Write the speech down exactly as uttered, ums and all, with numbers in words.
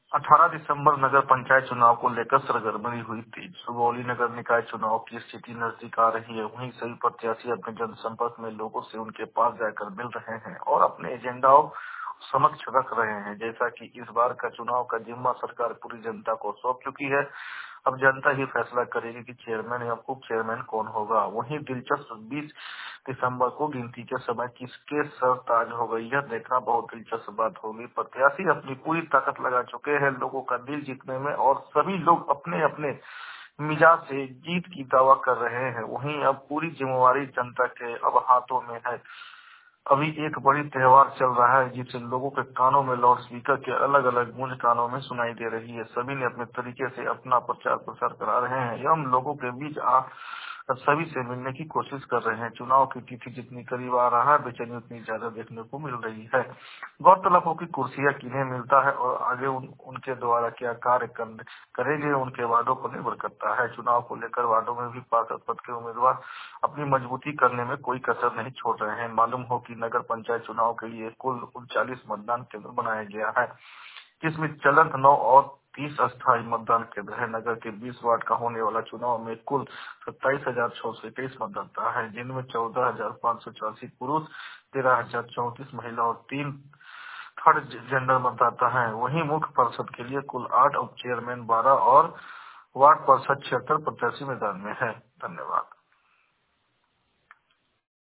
अठारह दिसंबर नगर पंचायत चुनाव को लेकर सरगर्मी हुई तेज। सुगौली नगर निकाय चुनाव की स्थिति नजदीक आ रही है। वहीं सभी प्रत्याशी अपने जनसंपर्क में लोगों से उनके पास जाकर मिल रहे हैं और अपने एजेंडाओं समक्ष रख रहे हैं। जैसा कि इस बार का चुनाव का जिम्मा सरकार पूरी जनता को सौंप चुकी है। अब जनता ही फैसला करेगी कि चेयरमैन या उप चेयरमैन कौन होगा। वहीं दिलचस्प बीस दिसंबर को गिनती के समय किसके सर ताज हो गई है, देखना बहुत दिलचस्प बात होगी। प्रत्याशी अपनी पूरी ताकत लगा चुके हैं लोगों का दिल जीतने में और सभी लोग अपने अपने मिजाज से जीत की दावा कर रहे हैं। वहीं अब पूरी जिम्मेवारी जनता के अब हाथों में है। अभी एक बड़ी त्योहार चल रहा है जिससे लोगों के कानों में लाउड स्पीकर के अलग अलग गूंज कानों में सुनाई दे रही है। सभी ने अपने तरीके से अपना प्रचार प्रसार करा रहे हैं एवं लोगों के बीच आ सभी से मिलने की कोशिश कर रहे हैं। चुनाव की तिथि जितनी करीब आ रहा है बेचैनी उतनी ज्यादा देखने को मिल रही है। गौरतलब हो कि कुर्सियां किन्हें मिलता है और आगे उन, उनके द्वारा क्या कार्य कर, करेंगे उनके वादों पर निर्भर करता है। चुनाव को लेकर वार्डों में भी पार्षद पद के उम्मीदवार अपनी मजबूती करने में कोई कसर नहीं छोड़ रहे हैं। मालूम हो कि नगर पंचायत चुनाव के लिए कुल उनचालीस मतदान केंद्र बनाया गया है, जिसमें चलंत नौ और तीस अस्थायी मतदान केंद्र है। नगर के बीस वार्ड का होने वाला चुनाव में कुल सत्ताईस हजार छह सौ इक्कीस मतदाता है, जिनमें चौदह हजार पाँच सौ चौरासी पुरुष, तेरह हजार चौतीस महिला और तीन थर्ड जेंडर मतदाता है। वहीं मुख्य पार्षद के लिए कुल आठ उप चेयरमैन, बारह और वार्ड पार्षद छिहत्तर प्रत्याशी मैदान में है। धन्यवाद।